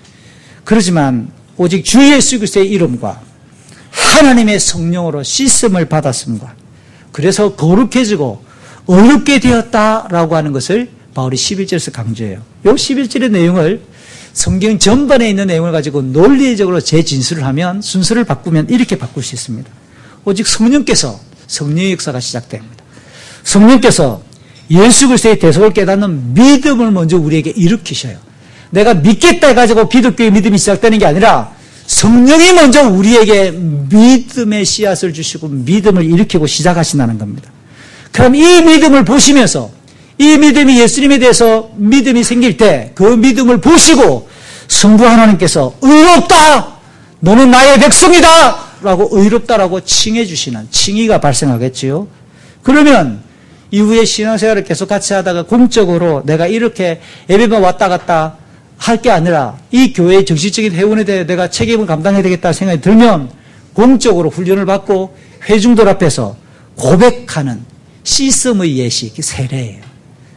그렇지만 오직 주 예수 그리스도의 이름과 하나님의 성령으로 씻음을 받았음과 그래서 거룩해지고 어렵게 되었다라고 하는 것을 바울이 11절에서 강조해요. 이 11절의 내용을 성경 전반에 있는 내용을 가지고 논리적으로 재진술을 하면 순서를 바꾸면 이렇게 바꿀 수 있습니다. 오직 성령께서 성령의 역사가 시작됩니다. 성령께서 예수 그리스도의 대속을 깨닫는 믿음을 먼저 우리에게 일으키셔요. 내가 믿겠다 해가지고 기독교의 믿음이 시작되는 게 아니라 성령이 먼저 우리에게 믿음의 씨앗을 주시고 믿음을 일으키고 시작하신다는 겁니다. 그럼 이 믿음을 보시면서 이 믿음이 예수님에 대해서 믿음이 생길 때 그 믿음을 보시고 성부 하나님께서 의롭다! 너는 나의 백성이다! 라고 의롭다라고 칭해 주시는 칭의가 발생하겠지요. 그러면 이후에 신앙생활을 계속 같이 하다가 공적으로 내가 이렇게 예배만 왔다 갔다 할 게 아니라 이 교회의 정신적인 회원에 대해 내가 책임을 감당해야 되겠다 생각이 들면 공적으로 훈련을 받고 회중들 앞에서 고백하는 시스템의 예식, 세례예요.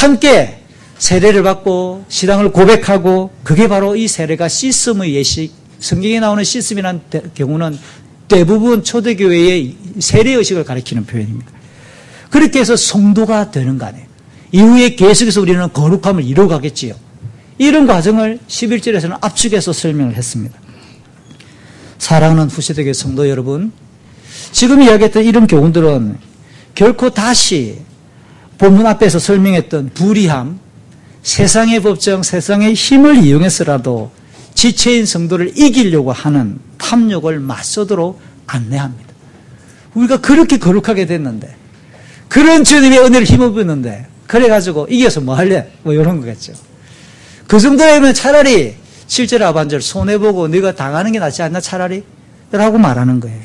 함께 세례를 받고 신앙을 고백하고 그게 바로 이 세례가 시스m의 예식, 성경에 나오는 시스m이라는 경우는 대부분 초대교회의 세례의식을 가리키는 표현입니다. 그렇게 해서 성도가 되는 거 아니에요. 이후에 계속해서 우리는 거룩함을 이루어가겠지요. 이런 과정을 11절에서는 압축해서 설명을 했습니다. 사랑하는 후세대교회 성도 여러분, 지금 이야기했던 이런 교훈들은 결코 다시 본문 앞에서 설명했던 불의함, 세상의 법정, 세상의 힘을 이용해서라도 지체인 성도를 이기려고 하는 탐욕을 맞서도록 안내합니다. 우리가 그렇게 거룩하게 됐는데, 그런 주님의 은혜를 힘입었는데, 그래가지고 이겨서 뭐 할래? 뭐 이런 거겠죠. 그 정도면 차라리 7절 하반절 손해보고 네가 당하는 게 낫지 않나 차라리? 라고 말하는 거예요.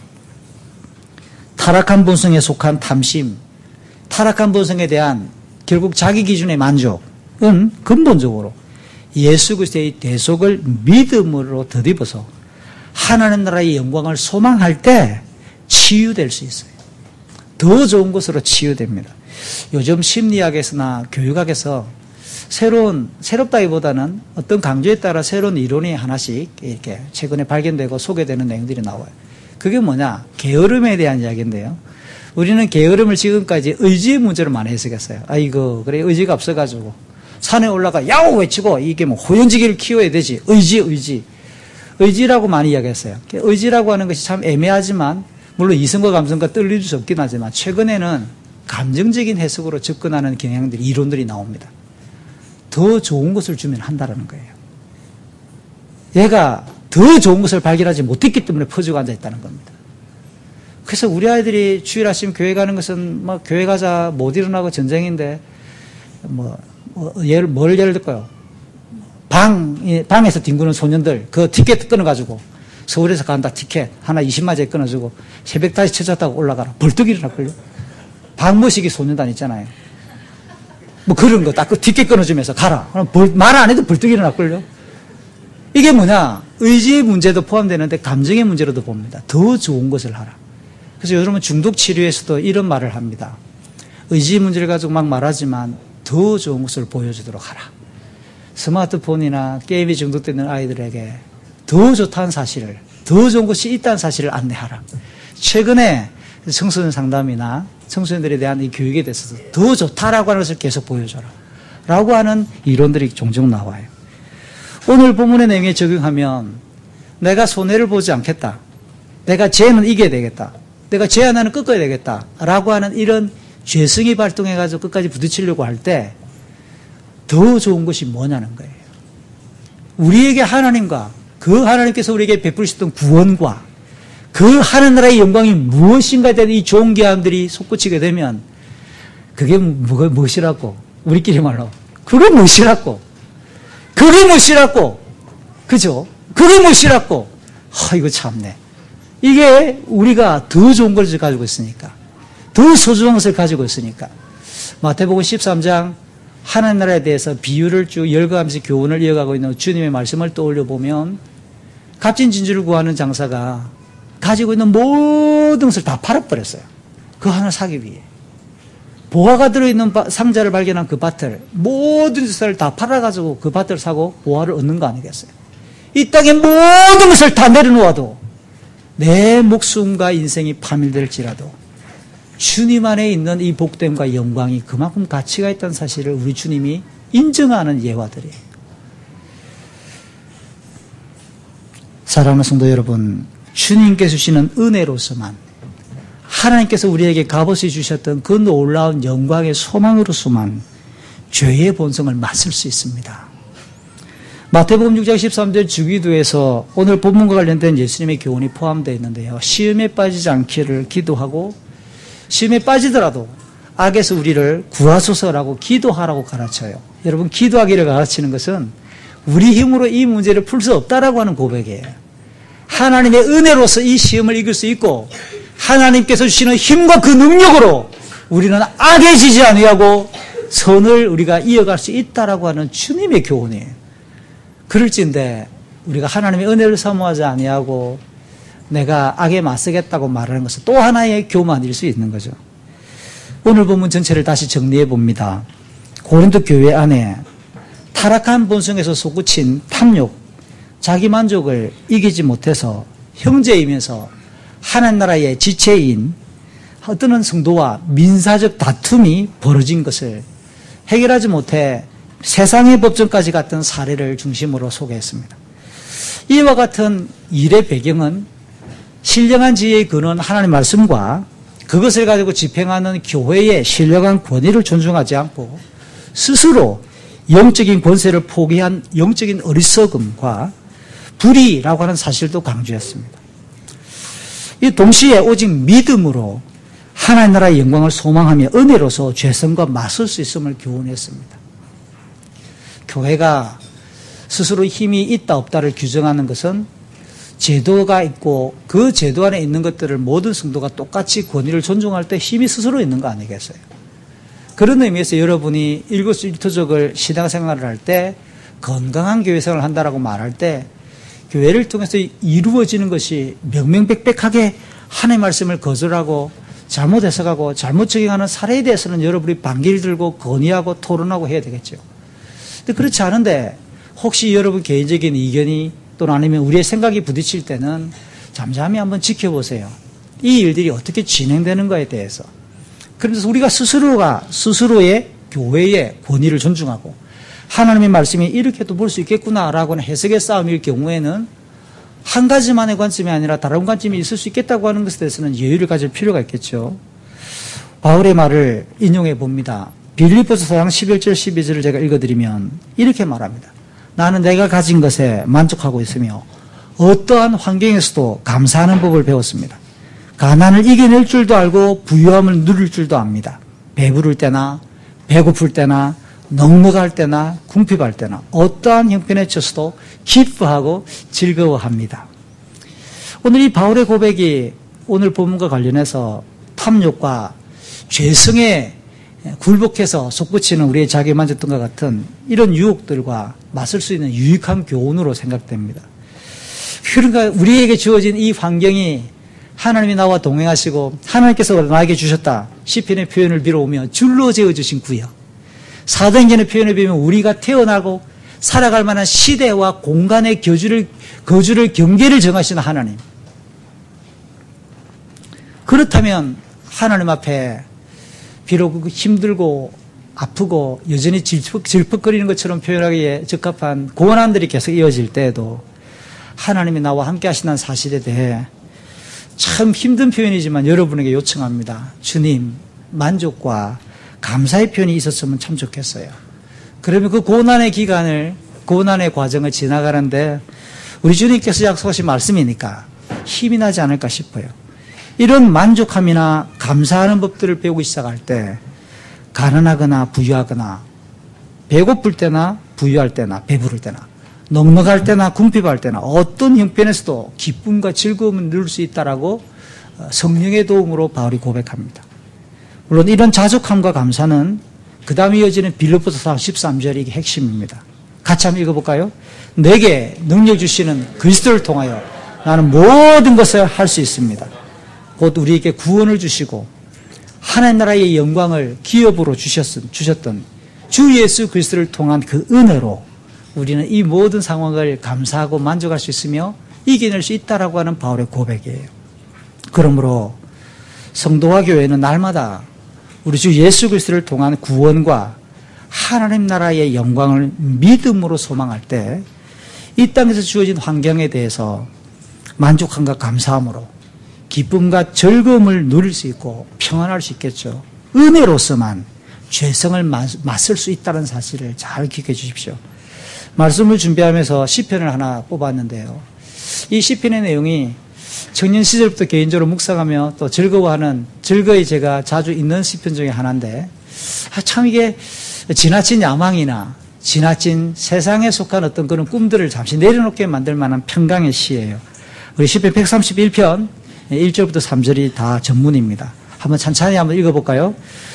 타락한 본성에 속한 탐심, 타락한 본성에 대한 결국 자기 기준의 만족은 근본적으로 예수 그리스도의 대속을 믿음으로 덧입어서 하나님 나라의 영광을 소망할 때 치유될 수 있어요. 더 좋은 것으로 치유됩니다. 요즘 심리학에서나 교육학에서 새롭다기보다는 어떤 강조에 따라 새로운 이론이 하나씩 이렇게 최근에 발견되고 소개되는 내용들이 나와요. 그게 뭐냐? 게으름에 대한 이야기인데요. 우리는 게으름을 지금까지 의지의 문제로 많이 해석했어요. 아이고, 그래, 의지가 없어가지고. 산에 올라가 야호 외치고 이게 뭐 호연지기를 키워야 되지. 의지. 의지라고 많이 이야기했어요. 의지라고 하는 것이 참 애매하지만, 물론 이성과 감성과 떨릴 수 없긴 하지만, 최근에는 감정적인 해석으로 접근하는 경향들이, 이론들이 나옵니다. 더 좋은 것을 주면 한다라는 거예요. 얘가 더 좋은 것을 발견하지 못했기 때문에 퍼지고 앉아있다는 겁니다. 그래서 우리 아이들이 주일 아침 교회 가는 것은 뭐 교회 가자 못 일어나고 전쟁인데 뭘 예를 들까요? 방에서 뒹구는 소년들 그 티켓 끊어가지고 서울에서 간다 티켓 하나 20만짜리 끊어주고 새벽 다시 찾았다고 올라가라. 벌떡 일어날걸요? 방모시기 소년단 있잖아요. 뭐 그런 거 딱 그 티켓 끊어주면서 가라. 말 안 해도 벌떡 일어날걸요? 이게 뭐냐? 의지의 문제도 포함되는데 감정의 문제로도 봅니다. 더 좋은 것을 하라. 그래서 여러분 중독 치료에서도 이런 말을 합니다. 의지 문제를 가지고 막 말하지만 더 좋은 것을 보여주도록 하라. 스마트폰이나 게임에 중독되는 아이들에게 더 좋다는 사실을, 더 좋은 것이 있다는 사실을 안내하라. 최근에 청소년 상담이나 청소년들에 대한 이 교육에 대해서도 더 좋다라고 하는 것을 계속 보여줘라. 라고 하는 이론들이 종종 나와요. 오늘 본문의 내용에 적용하면 내가 손해를 보지 않겠다. 내가 죄는 이겨야 되겠다. 내가 죄 하나는 꺾어야 되겠다. 라고 하는 이런 죄성이 발동해가지고 끝까지 부딪히려고 할 때 더 좋은 것이 뭐냐는 거예요. 우리에게 하나님과 그 하나님께서 우리에게 베푸셨던 구원과 그 하늘나라의 영광이 무엇인가에 대한 이 좋은 계함들이 솟구치게 되면 그게 무엇이라고? 우리끼리 말로. 그게 무엇이라고? 그죠? 그게 무엇이라고? 이거 참네. 이게 우리가 더 좋은 것을 가지고 있으니까. 더 소중한 것을 가지고 있으니까. 마태복음 13장 하나님 나라에 대해서 비유를 쭉 열거하면서 교훈을 이어가고 있는 주님의 말씀을 떠올려 보면 값진 진주를 구하는 장사가 가지고 있는 모든 것을 다 팔아버렸어요. 그 하나를 사기 위해. 보화가 들어있는 상자를 발견한 그 밭을 모든 것을 다 팔아가지고 그 밭을 사고 보화를 얻는 거 아니겠어요? 이 땅의 모든 것을 다 내려놓아도 내 목숨과 인생이 파멸될지라도 주님 안에 있는 이 복됨과 영광이 그만큼 가치가 있다는 사실을 우리 주님이 인정하는 예화들이에요. 사랑하는 성도 여러분, 주님께서 주시는 은혜로서만 하나님께서 우리에게 값없이 주셨던 그 놀라운 영광의 소망으로서만 죄의 본성을 맞설 수 있습니다. 마태복음 6장 13절 주기도에서 오늘 본문과 관련된 예수님의 교훈이 포함되어 있는데요. 시험에 빠지지 않기를 기도하고 시험에 빠지더라도 악에서 우리를 구하소서라고 기도하라고 가르쳐요. 여러분 기도하기를 가르치는 것은 우리 힘으로 이 문제를 풀 수 없다라고 하는 고백이에요. 하나님의 은혜로서 이 시험을 이길 수 있고 하나님께서 주시는 힘과 그 능력으로 우리는 악해지지 아니하고 선을 우리가 이어갈 수 있다라고 하는 주님의 교훈이에요. 그럴진데 우리가 하나님의 은혜를 사모하지 아니하고 내가 악에 맞서겠다고 말하는 것은 또 하나의 교만일 수 있는 거죠. 오늘 본문 전체를 다시 정리해 봅니다. 고린도 교회 안에 타락한 본성에서 솟구친 탐욕, 자기만족을 이기지 못해서 형제이면서 하나님 나라의 지체인 어떤 성도와 민사적 다툼이 벌어진 것을 해결하지 못해 세상의 법정까지 갔던 사례를 중심으로 소개했습니다. 이와 같은 일의 배경은 신령한 지혜의 근원 하나님의 말씀과 그것을 가지고 집행하는 교회의 신령한 권위를 존중하지 않고 스스로 영적인 권세를 포기한 영적인 어리석음과 불의라고 하는 사실도 강조했습니다. 이 동시에 오직 믿음으로 하나님 나라의 영광을 소망하며 은혜로서 죄성과 맞설 수 있음을 교훈했습니다. 교회가 스스로 힘이 있다 없다를 규정하는 것은 제도가 있고 그 제도 안에 있는 것들을 모든 성도가 똑같이 권위를 존중할 때 힘이 스스로 있는 거 아니겠어요? 그런 의미에서 여러분이 일거수일투족을 신앙생활을 할 때 건강한 교회생활을 한다라고 말할 때 교회를 통해서 이루어지는 것이 명명백백하게 하나님의 말씀을 거절하고 잘못 해석하고 잘못 적용하는 사례에 대해서는 여러분이 반기를 들고 건의하고 토론하고 해야 되겠죠. 근데 그렇지 않은데 혹시 여러분 개인적인 의견이 또는 아니면 우리의 생각이 부딪힐 때는 잠잠히 한번 지켜보세요. 이 일들이 어떻게 진행되는 거에 대해서. 그래서 우리가 스스로의 교회의 권위를 존중하고 하나님의 말씀이 이렇게도 볼 수 있겠구나라고 하는 해석의 싸움일 경우에는 한 가지만의 관점이 아니라 다른 관점이 있을 수 있겠다고 하는 것에 대해서는 여유를 가질 필요가 있겠죠. 바울의 말을 인용해 봅니다. 빌립보서 4장 11절 12절을 제가 읽어드리면 이렇게 말합니다. 나는 내가 가진 것에 만족하고 있으며 어떠한 환경에서도 감사하는 법을 배웠습니다. 가난을 이겨낼 줄도 알고 부유함을 누릴 줄도 압니다. 배부를 때나 배고플 때나 넉넉할 때나 궁핍할 때나 어떠한 형편에 처해서도 기뻐하고 즐거워합니다. 오늘 이 바울의 고백이 오늘 본문과 관련해서 탐욕과 죄성에 굴복해서 솟구치는 우리의 자기만족등과 같은 이런 유혹들과 맞설 수 있는 유익한 교훈으로 생각됩니다. 그러니까 우리에게 주어진 이 환경이 하나님이 나와 동행하시고 하나님께서 나에게 주셨다. 시편의 표현을 빌어오며 줄로 재어주신 구역. 사도행전의 표현을 빌면 우리가 태어나고 살아갈 만한 시대와 공간의 거주를 경계를 정하시는 하나님. 그렇다면 하나님 앞에 비록 힘들고 아프고 여전히 질퍽거리는 것처럼 표현하기에 적합한 고난들이 계속 이어질 때에도 하나님이 나와 함께 하신다는 사실에 대해 참 힘든 표현이지만 여러분에게 요청합니다. 주님, 만족과 감사의 표현이 있었으면 참 좋겠어요. 그러면 그 고난의 기간을, 고난의 과정을 지나가는데 우리 주님께서 약속하신 말씀이니까 힘이 나지 않을까 싶어요. 이런 만족함이나 감사하는 법들을 배우기 시작할 때 가난하거나 부유하거나 배고플 때나 부유할 때나 배부를 때나 넉넉할 때나 궁핍할 때나 어떤 형편에서도 기쁨과 즐거움을 누릴 수 있다라고 성령의 도움으로 바울이 고백합니다. 물론 이런 자족함과 감사는 그 다음에 이어지는 빌립보서 13절이 이게 핵심입니다. 같이 한번 읽어볼까요? 내게 능력 주시는 그리스도를 통하여 나는 모든 것을 할 수 있습니다. 곧 우리에게 구원을 주시고 하나님 나라의 영광을 기업으로 주셨던 주 예수 그리스도를 통한 그 은혜로 우리는 이 모든 상황을 감사하고 만족할 수 있으며 이겨낼 수 있다라고 하는 바울의 고백이에요. 그러므로 성도와 교회는 날마다 우리 주 예수 그리스도를 통한 구원과 하나님 나라의 영광을 믿음으로 소망할 때 이 땅에서 주어진 환경에 대해서 만족함과 감사함으로 기쁨과 즐거움을 누릴 수 있고 평안할 수 있겠죠. 은혜로서만 죄성을 맞설 수 있다는 사실을 잘 기억해 주십시오. 말씀을 준비하면서 시편을 하나 뽑았는데요. 이 시편의 내용이 청년 시절부터 개인적으로 묵상하며 또 즐거이 제가 자주 읽는 시편 중에 하나인데 참 이게 지나친 야망이나 지나친 세상에 속한 어떤 그런 꿈들을 잠시 내려놓게 만들 만한 평강의 시예요. 우리 시편 131편 1절부터 3절이 다 전문입니다. 한번 찬찬히 한번 읽어볼까요?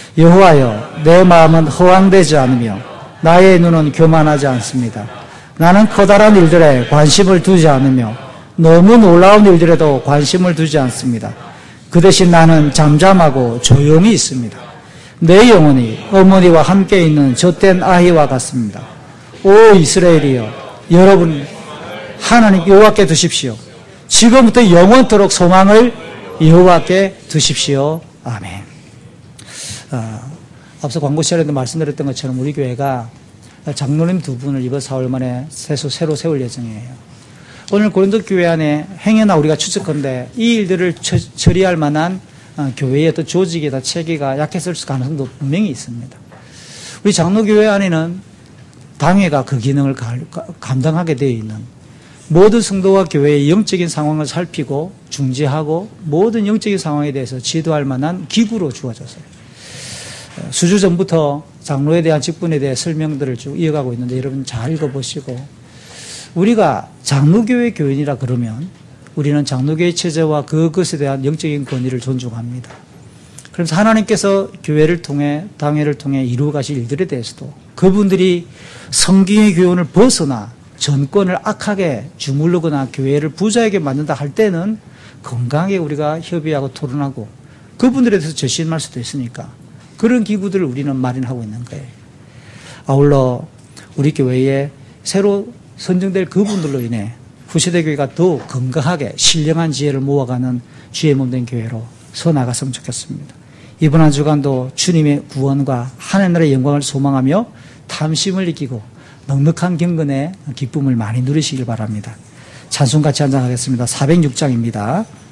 여호와여, 내 마음은 허황되지 않으며 나의 눈은 교만하지 않습니다. 나는 커다란 일들에 관심을 두지 않으며 너무 놀라운 일들에도 관심을 두지 않습니다. 그 대신 나는 잠잠하고 조용히 있습니다. 내 영혼이 어머니와 함께 있는 젖된 아이와 같습니다. 오 이스라엘이여, 여러분 하나님 여호와께 두십시오. 지금부터 영원토록 소망을 여호와께 두십시오. 아멘. 앞서 광고 시간에도 말씀드렸던 것처럼 우리 교회가 장로님 2분을 이번 4월 만에 새로 세울 예정이에요. 오늘 고린도 교회 안에 행여나 우리가 추측컨대 이 일들을 처리할 만한 교회의 또 조직이다 체계가 약했을 가능성도 분명히 있습니다. 우리 장로교회 안에는 당회가 그 기능을 감당하게 되어 있는 모든 성도와 교회의 영적인 상황을 살피고 중재하고 모든 영적인 상황에 대해서 지도할 만한 기구로 주어졌어요. 수주 전부터 장로에 대한 직분에 대해 설명들을 쭉 이어가고 있는데 여러분 잘 읽어보시고, 우리가 장로교회 교인이라 그러면 우리는 장로교회 체제와 그것에 대한 영적인 권위를 존중합니다. 그래서 하나님께서 교회를 통해 당회를 통해 이루어 가실 일들에 대해서도 그분들이 성경의 교훈을 벗어나 전권을 악하게 주물르거나 교회를 부자에게 만든다 할 때는 건강하게 우리가 협의하고 토론하고 그분들에 대해서 저신할 수도 있으니까 그런 기구들을 우리는 마련하고 있는 거예요. 아울러 우리 교회에 새로 선정될 그분들로 인해 후세대 교회가 더욱 건강하게 신령한 지혜를 모아가는 주의 몸된 교회로 서 나갔으면 좋겠습니다. 이번 한 주간도 주님의 구원과 하나님 나라의 영광을 소망하며 탐심을 느끼고 넉넉한 경건의 기쁨을 많이 누리시길 바랍니다. 찬송 같이 한장하겠습니다. 406장입니다.